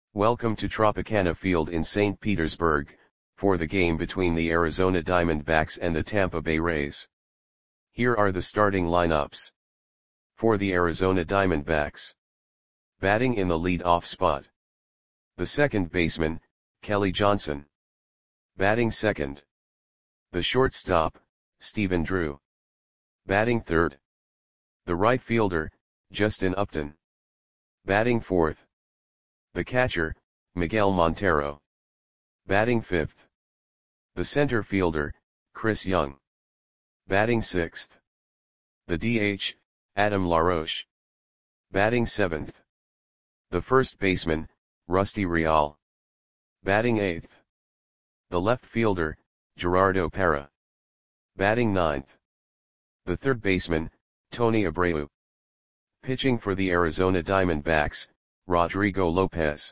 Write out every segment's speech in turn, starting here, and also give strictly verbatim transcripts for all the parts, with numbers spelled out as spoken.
Welcome to Tropicana Field in Saint Petersburg, for the game between the Arizona Diamondbacks and the Tampa Bay Rays. Here are the starting lineups. For the Arizona Diamondbacks. Batting in the lead-off spot. The second baseman, Kelly Johnson. Batting second. The shortstop, Stephen Drew. Batting third. The right fielder, Justin Upton. Batting fourth. The catcher, Miguel Montero. Batting fifth. The center fielder, Chris Young. Batting sixth. The D H, Adam LaRoche. Batting seventh. The first baseman, Rusty Real. Batting eighth. The left fielder, Gerardo Parra. Batting ninth. The third baseman, Tony Abreu. Pitching for the Arizona Diamondbacks, Rodrigo Lopez.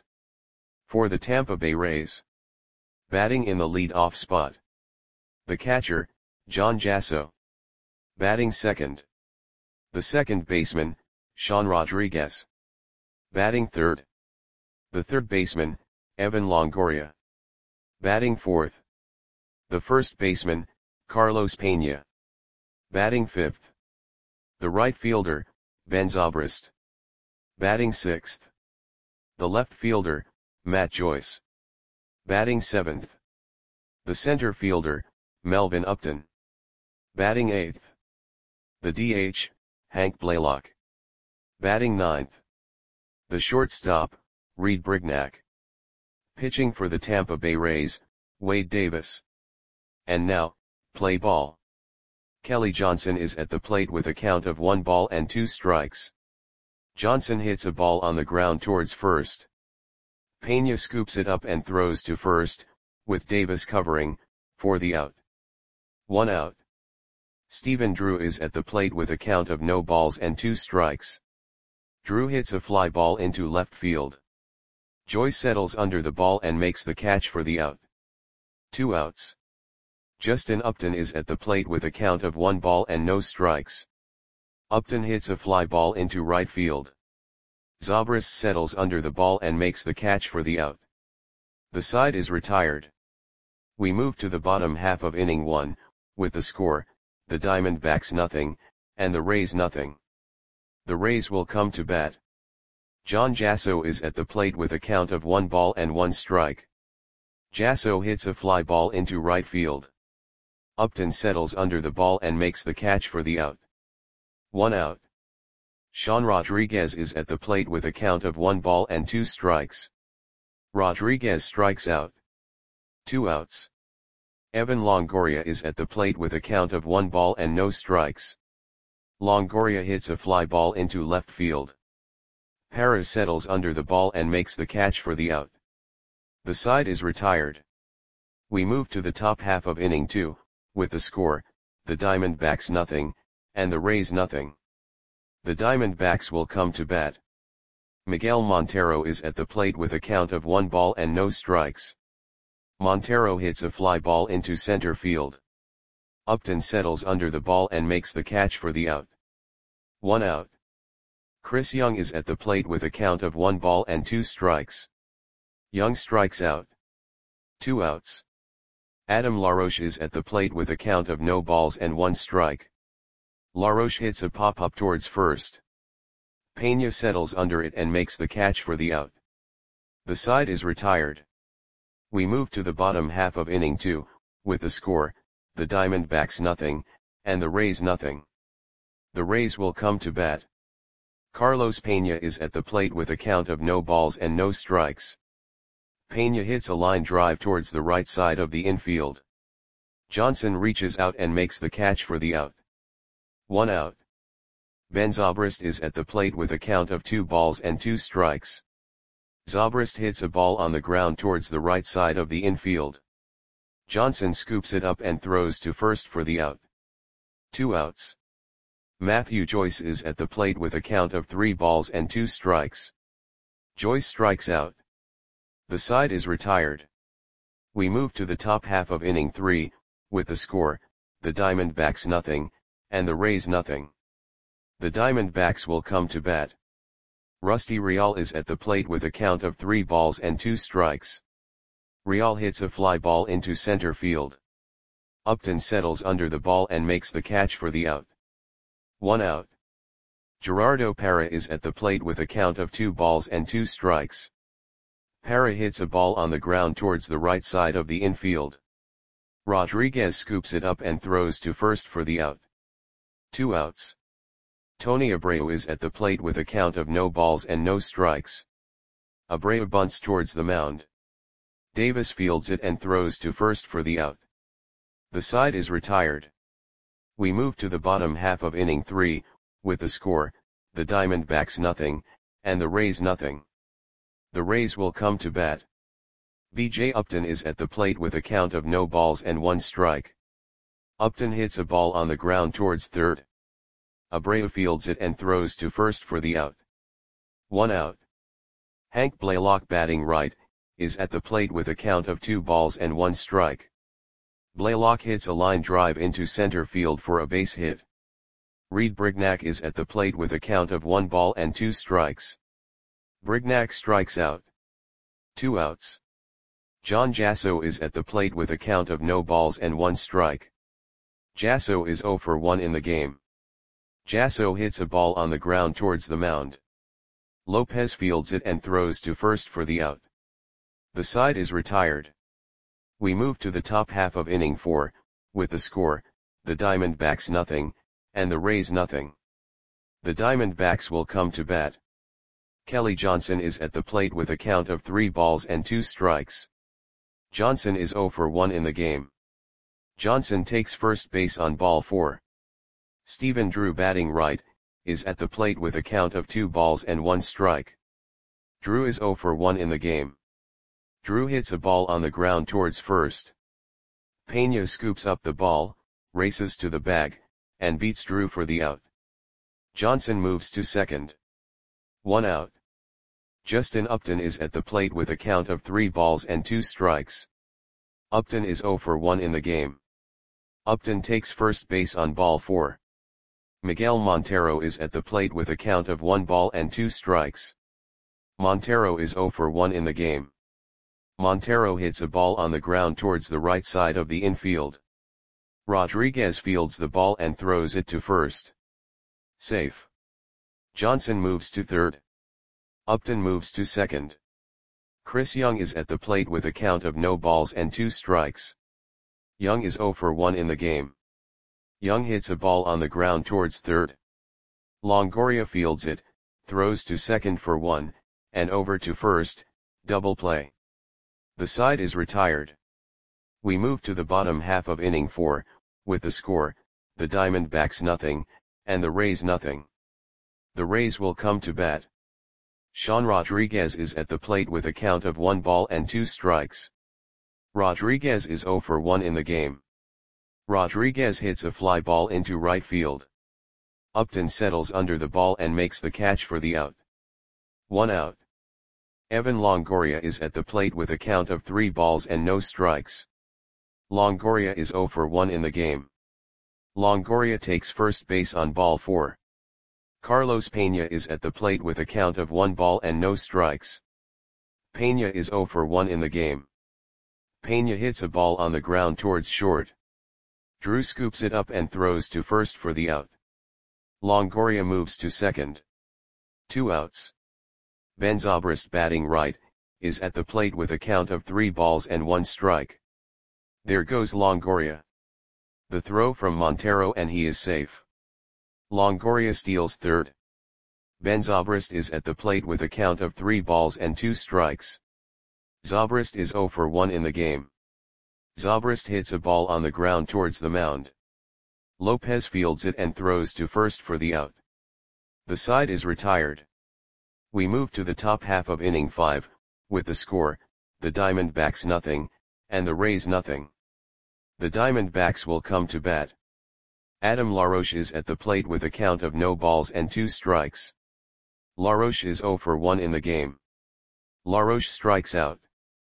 For the Tampa Bay Rays. Batting in the lead-off spot. The catcher, John Jasso. Batting second. The second baseman, Sean Rodriguez. Batting third. The third baseman, Evan Longoria. Batting fourth. The first baseman, Carlos Pena. Batting fifth. The right fielder, Ben Zobrist. Batting sixth. The left fielder, Matt Joyce. Batting seventh. The center fielder, Melvin Upton. Batting eighth. The D H, Hank Blaylock. Batting ninth. The shortstop, Reed Brignac. Pitching for the Tampa Bay Rays, Wade Davis. And now, play ball. Kelly Johnson is at the plate with a count of one ball and two strikes. Johnson hits a ball on the ground towards first. Pena scoops it up and throws to first, with Davis covering, for the out. One out. Stephen Drew is at the plate with a count of no balls and two strikes. Drew hits a fly ball into left field. Joyce settles under the ball and makes the catch for the out. Two outs. Justin Upton is at the plate with a count of one ball and no strikes. Upton hits a fly ball into right field. Zobrist settles under the ball and makes the catch for the out. The side is retired. We move to the bottom half of inning one, with the score, the Diamondbacks nothing, and the Rays nothing. The Rays will come to bat. John Jasso is at the plate with a count of one ball and one strike. Jasso hits a fly ball into right field. Upton settles under the ball and makes the catch for the out. One out. Sean Rodriguez is at the plate with a count of one ball and two strikes. Rodriguez strikes out. Two outs. Evan Longoria is at the plate with a count of one ball and no strikes. Longoria hits a fly ball into left field. Parra settles under the ball and makes the catch for the out. The side is retired. We move to the top half of inning two, with the score, the Diamondbacks nothing, and the Rays nothing. The Diamondbacks will come to bat. Miguel Montero is at the plate with a count of one ball and no strikes. Montero hits a fly ball into center field. Upton settles under the ball and makes the catch for the out. One out. Chris Young is at the plate with a count of one ball and two strikes. Young strikes out. Two outs. Adam LaRoche is at the plate with a count of no balls and one strike. LaRoche hits a pop-up towards first. Pena settles under it and makes the catch for the out. The side is retired. We move to the bottom half of inning two, with the score, the Diamondbacks nothing, and the Rays nothing. The Rays will come to bat. Carlos Pena is at the plate with a count of no balls and no strikes. Pena hits a line drive towards the right side of the infield. Johnson reaches out and makes the catch for the out. One out. Ben Zobrist is at the plate with a count of two balls and two strikes. Zobrist hits a ball on the ground towards the right side of the infield. Johnson scoops it up and throws to first for the out. Two outs. Matthew Joyce is at the plate with a count of three balls and two strikes. Joyce strikes out. The side is retired. We move to the top half of inning three, with the score, the Diamondbacks nothing, and the Rays nothing. The Diamondbacks will come to bat. Rusty Real is at the plate with a count of three balls and two strikes. Real hits a fly ball into center field. Upton settles under the ball and makes the catch for the out. One out. Gerardo Parra is at the plate with a count of two balls and two strikes. Parra hits a ball on the ground towards the right side of the infield. Rodriguez scoops it up and throws to first for the out. Two outs. Tony Abreu is at the plate with a count of no balls and no strikes. Abreu bunts towards the mound. Davis fields it and throws to first for the out. The side is retired. We move to the bottom half of inning three, with the score, the Diamondbacks nothing, and the Rays nothing. The Rays will come to bat. B J Upton is at the plate with a count of no balls and one strike. Upton hits a ball on the ground towards third. Abreu fields it and throws to first for the out. One out. Hank Blaylock, batting right, is at the plate with a count of two balls and one strike. Blaylock hits a line drive into center field for a base hit. Reed Brignac is at the plate with a count of one ball and two strikes. Brignac strikes out. Two outs. John Jasso is at the plate with a count of no balls and one strike. Jasso is oh for one in the game. Jasso hits a ball on the ground towards the mound. Lopez fields it and throws to first for the out. The side is retired. We move to the top half of inning four, with the score, the Diamondbacks nothing, and the Rays nothing. The Diamondbacks will come to bat. Kelly Johnson is at the plate with a count of three balls and two strikes. Johnson is oh for one in the game. Johnson takes first base on ball four. Stephen Drew, batting right, is at the plate with a count of two balls and one strike. Drew is oh for one in the game. Drew hits a ball on the ground towards first. Pena scoops up the ball, races to the bag, and beats Drew for the out. Johnson moves to second. One out. Justin Upton is at the plate with a count of three balls and two strikes. Upton is oh for one in the game. Upton takes first base on ball four. Miguel Montero is at the plate with a count of one ball and two strikes. Montero is oh for one in the game. Montero hits a ball on the ground towards the right side of the infield. Rodriguez fields the ball and throws it to first. Safe. Johnson moves to third. Upton moves to second. Chris Young is at the plate with a count of no balls and two strikes. Young is oh for one in the game. Young hits a ball on the ground towards third. Longoria fields it, throws to second for one, and over to first, double play. The side is retired. We move to the bottom half of inning four, with the score, the Diamondbacks nothing, and the Rays nothing. The Rays will come to bat. Sean Rodriguez is at the plate with a count of one ball and two strikes. Rodriguez is oh for one in the game. Rodriguez hits a fly ball into right field. Upton settles under the ball and makes the catch for the out. One out. Evan Longoria is at the plate with a count of three balls and no strikes. Longoria is oh for one in the game. Longoria takes first base on ball four. Carlos Pena is at the plate with a count of one ball and no strikes. Pena is oh for one in the game. Pena hits a ball on the ground towards short. Drew scoops it up and throws to first for the out. Longoria moves to second. Two outs. Ben Zobrist, batting right, is at the plate with a count of three balls and one strike. There goes Longoria. The throw from Montero and he is safe. Longoria steals third. Ben Zobrist is at the plate with a count of three balls and two strikes. Zobrist is oh for one in the game. Zobrist hits a ball on the ground towards the mound. Lopez fields it and throws to first for the out. The side is retired. We move to the top half of inning five, with the score, the Diamondbacks nothing, and the Rays nothing. The Diamondbacks will come to bat. Adam LaRoche is at the plate with a count of no balls and two strikes. LaRoche is oh for one in the game. LaRoche strikes out.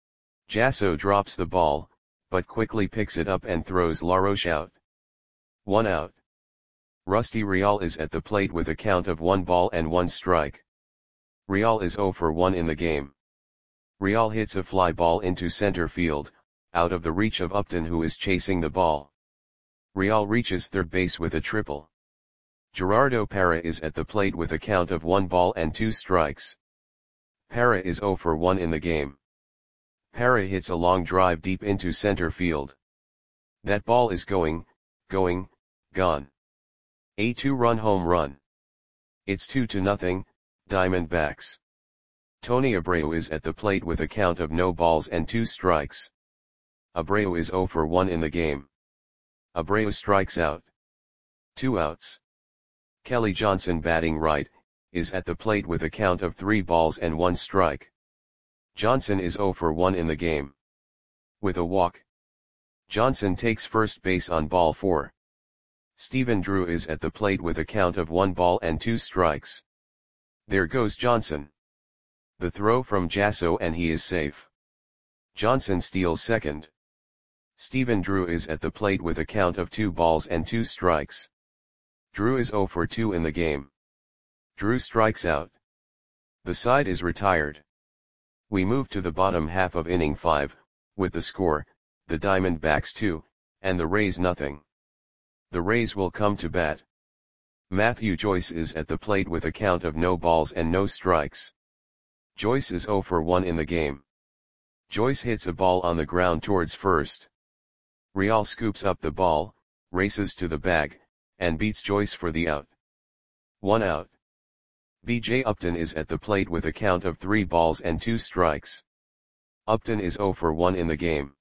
Jasso drops the ball, but quickly picks it up and throws LaRoche out. One out. Rusty Real is at the plate with a count of one ball and one strike. Real is zero for one in the game. Real hits a fly ball into center field, out of the reach of Upton, who is chasing the ball. Real reaches third base with a triple. Gerardo Parra is at the plate with a count of one ball and two strikes. Parra is zero for one in the game. Parra hits a long drive deep into center field. That ball is going, going, gone. A two-run home run. It's two to nothing, Diamondbacks. Tony Abreu is at the plate with a count of no balls and two strikes. Abreu is zero for one in the game. Abreu strikes out. Two outs. Kelly Johnson, batting right, is at the plate with a count of three balls and one strike. Johnson is zero for one in the game. With a walk. Johnson takes first base on ball four. Stephen Drew is at the plate with a count of one ball and two strikes. There goes Johnson. The throw from Jasso, and he is safe. Johnson steals second. Stephen Drew is at the plate with a count of two balls and two strikes. Drew is zero for two in the game. Drew strikes out. The side is retired. We move to the bottom half of inning five, with the score, the Diamondbacks two, and the Rays nothing. The Rays will come to bat. Matthew Joyce is at the plate with a count of no balls and no strikes. Joyce is zero for one in the game. Joyce hits a ball on the ground towards first. Real scoops up the ball, races to the bag, and beats Joyce for the out. One out. B J Upton is at the plate with a count of three balls and two strikes. Upton is zero for one in the game.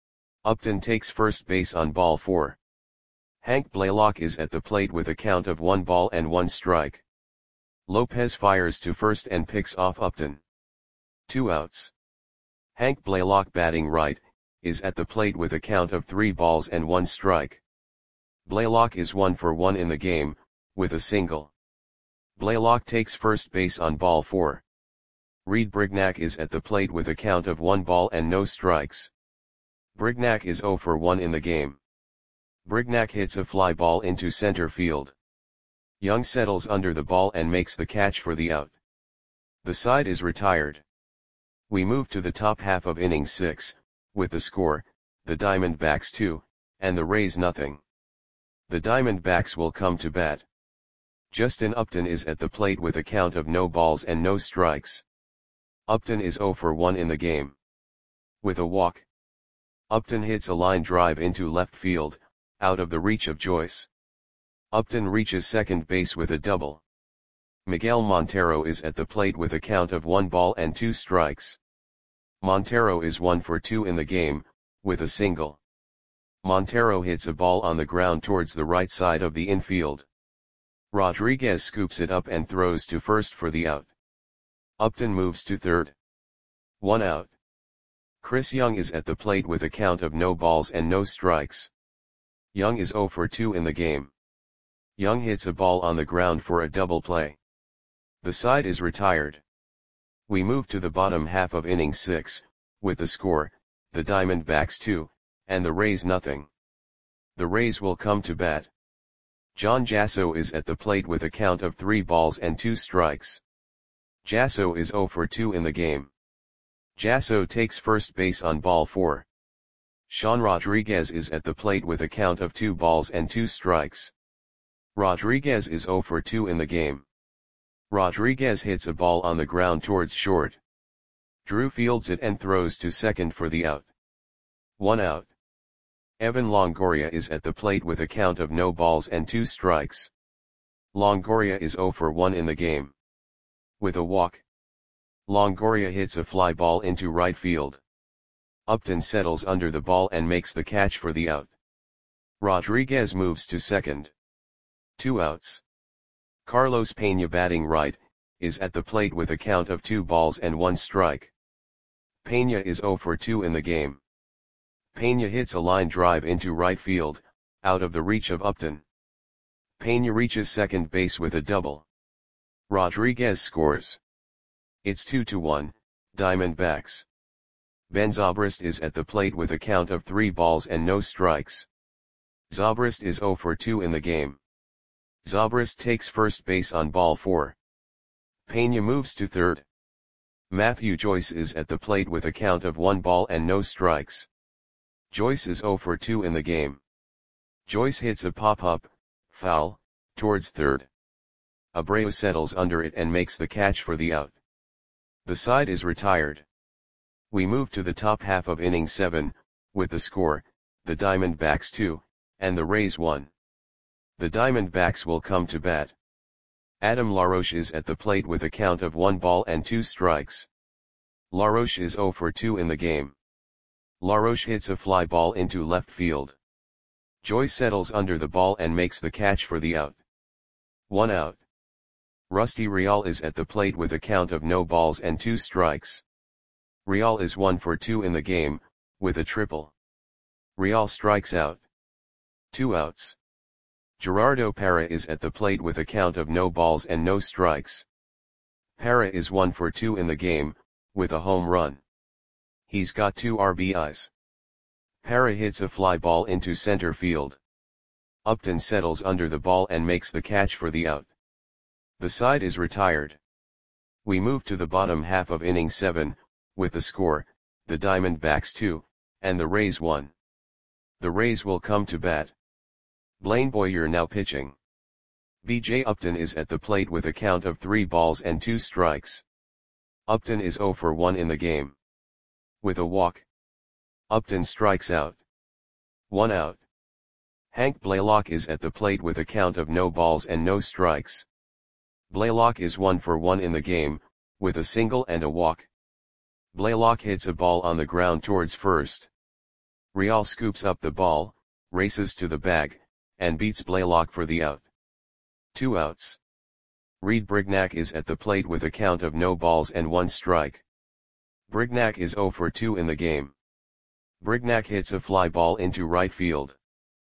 Upton takes first base on ball four. Hank Blaylock is at the plate with a count of one ball and one strike. Lopez fires to first and picks off Upton. Two outs. Hank Blaylock, batting right, is at the plate with a count of three balls and one strike. Blaylock is one for one in the game, with a single. Blaylock takes first base on ball four. Reed Brignac is at the plate with a count of one ball and no strikes. Brignac is zero for one in the game. Brignac hits a fly ball into center field. Young settles under the ball and makes the catch for the out. The side is retired. We move to the top half of inning six, with the score, the Diamondbacks two, and the Rays nothing. The Diamondbacks will come to bat. Justin Upton is at the plate with a count of no balls and no strikes. Upton is zero for one in the game. With a walk. Upton hits a line drive into left field, out of the reach of Joyce. Upton reaches second base with a double. Miguel Montero is at the plate with a count of one ball and two strikes. Montero is one for two in the game, with a single. Montero hits a ball on the ground towards the right side of the infield. Rodriguez scoops it up and throws to first for the out. Upton moves to third. One out. Chris Young is at the plate with a count of no balls and no strikes. Young is zero for two in the game. Young hits a ball on the ground for a double play. The side is retired. We move to the bottom half of inning six, with the score, the Diamondbacks two, and the Rays nothing. The Rays will come to bat. John Jasso is at the plate with a count of three balls and two strikes. Jasso is zero for two in the game. Jasso takes first base on ball four. Sean Rodriguez is at the plate with a count of two balls and two strikes. Rodriguez is zero for two in the game. Rodriguez hits a ball on the ground towards short. Drew fields it and throws to second for the out. One out. Evan Longoria is at the plate with a count of no balls and two strikes. Longoria is zero for one in the game. With a walk. Longoria hits a fly ball into right field. Upton settles under the ball and makes the catch for the out. Rodriguez moves to second. Two outs. Carlos Pena, batting right, is at the plate with a count of two balls and one strike. Pena is zero for two in the game. Pena hits a line drive into right field, out of the reach of Upton. Pena reaches second base with a double. Rodriguez scores. It's two to one, Diamondbacks. Ben Zobrist is at the plate with a count of three balls and no strikes. Zobrist is zero for two in the game. Zobrist takes first base on ball four. Pena moves to third. Matthew Joyce is at the plate with a count of one ball and no strikes. Joyce is zero for two in the game. Joyce hits a pop-up, foul, towards third. Abreu settles under it and makes the catch for the out. The side is retired. We move to the top half of inning seven, with the score, the Diamondbacks two, and the Rays one. The Diamondbacks will come to bat. Adam LaRoche is at the plate with a count of one ball and two strikes. LaRoche is zero for two in the game. LaRoche hits a fly ball into left field. Joyce settles under the ball and makes the catch for the out. One out. Rusty Real is at the plate with a count of no balls and two strikes. Real is one for two in the game, with a triple. Real strikes out. Two outs. Gerardo Parra is at the plate with a count of no balls and no strikes. Parra is one for two in the game, with a home run. He's got two R B Is. Parra hits a fly ball into center field. Upton settles under the ball and makes the catch for the out. The side is retired. We move to the bottom half of inning seven, with the score, the Diamondbacks two, and the Rays one. The Rays will come to bat. Blaine Boyer now pitching. B J Upton is at the plate with a count of three balls and two strikes. Upton is zero for one in the game. With a walk. Upton strikes out. One out. Hank Blaylock is at the plate with a count of no balls and no strikes. Blaylock is one for one in the game, with a single and a walk. Blaylock hits a ball on the ground towards first. Real scoops up the ball, races to the bag, and beats Blaylock for the out. Two outs. Reed Brignac is at the plate with a count of no balls and one strike. Brignac is zero for two in the game. Brignac hits a fly ball into right field.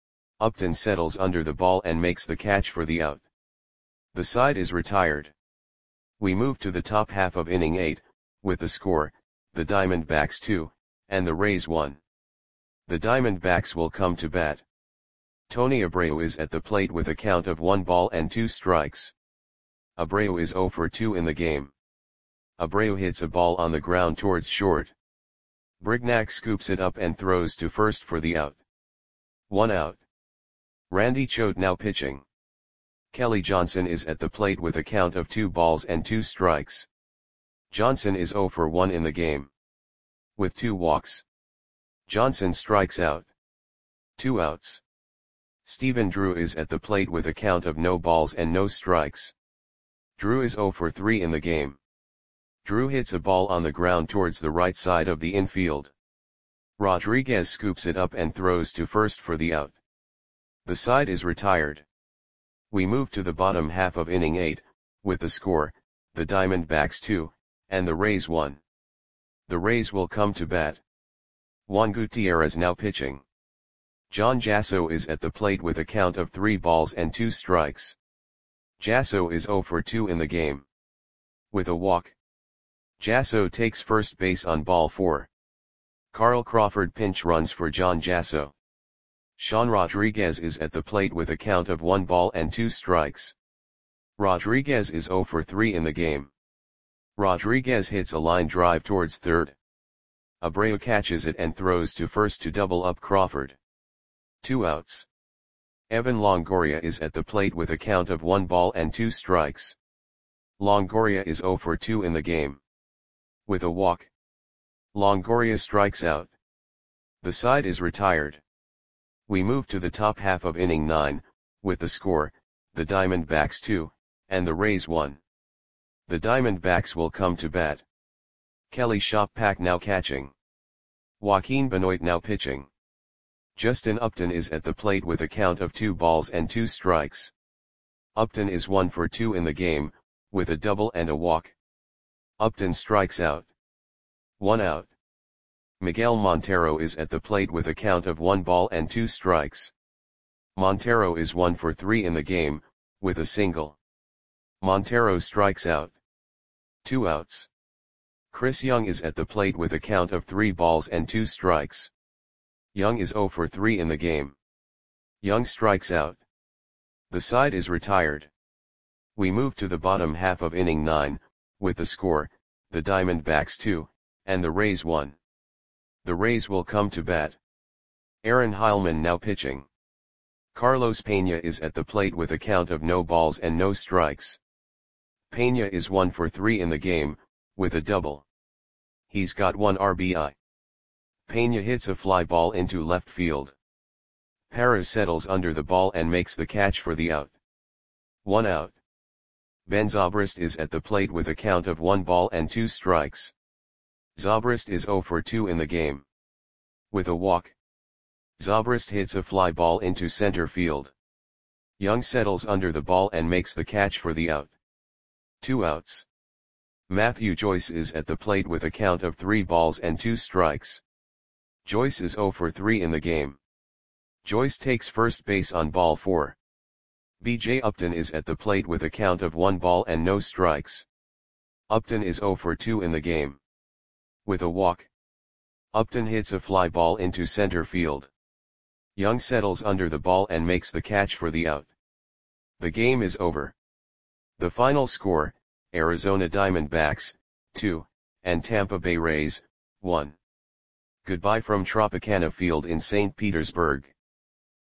Upton settles under the ball and makes the catch for the out. The side is retired. We move to the top half of inning eight, with the score, the Diamondbacks two, and the Rays one. The Diamondbacks will come to bat. Tony Abreu is at the plate with a count of one ball and two strikes. Abreu is zero for two in the game. Abreu hits a ball on the ground towards short. Brignac scoops it up and throws to first for the out. One out. Randy Choate now pitching. Kelly Johnson is at the plate with a count of two balls and two strikes. Johnson is zero for one in the game. With two walks. Johnson strikes out. Two outs. Stephen Drew is at the plate with a count of no balls and no strikes. Drew is zero for three in the game. Drew hits a ball on the ground towards the right side of the infield. Rodriguez scoops it up and throws to first for the out. The side is retired. We move to the bottom half of inning eight, with the score, the Diamondbacks two, and the Rays one. The Rays will come to bat. Juan Gutierrez now pitching. John Jasso is at the plate with a count of three balls and two strikes. Jasso is zero for two in the game. With a walk. Jasso takes first base on ball four. Carl Crawford pinch runs for John Jasso. Sean Rodriguez is at the plate with a count of one ball and two strikes. Rodriguez is zero for three in the game. Rodriguez hits a line drive towards third. Abreu catches it and throws to first to double up Crawford. Two outs. Evan Longoria is at the plate with a count of one ball and two strikes. Longoria is zero for two in the game. With a walk. Longoria strikes out. The side is retired. We move to the top half of inning nine, with the score, the Diamondbacks two, and the Rays one. The Diamondbacks will come to bat. Kelly Shoppack now catching. Joaquin Benoit now pitching. Justin Upton is at the plate with a count of two balls and two strikes. Upton is one for two in the game, with a double and a walk. Upton strikes out. One out. Miguel Montero is at the plate with a count of one ball and two strikes. Montero is one for three in the game, with a single. Montero strikes out. Two outs. Chris Young is at the plate with a count of three balls and two strikes. Young is zero for three in the game. Young strikes out. The side is retired. We move to the bottom half of inning nine, with the score, the Diamondbacks two, and the Rays one. The Rays will come to bat. Aaron Heilman now pitching. Carlos Pena is at the plate with a count of no balls and no strikes. Pena is one for three in the game, with a double. He's got one R B I. Pena hits a fly ball into left field. Parra settles under the ball and makes the catch for the out. One out. Ben Zobrist is at the plate with a count of one ball and two strikes. Zobrist is zero for two in the game. With a walk. Zobrist hits a fly ball into center field. Young settles under the ball and makes the catch for the out. Two outs. Matthew Joyce is at the plate with a count of three balls and two strikes. Joyce is zero for three in the game. Joyce takes first base on ball four. B J Upton is at the plate with a count of one ball and no strikes. Upton is zero for two in the game. With a walk. Upton hits a fly ball into center field. Young settles under the ball and makes the catch for the out. The game is over. The final score, Arizona Diamondbacks, two, and Tampa Bay Rays, one. Goodbye from Tropicana Field in Saint Petersburg.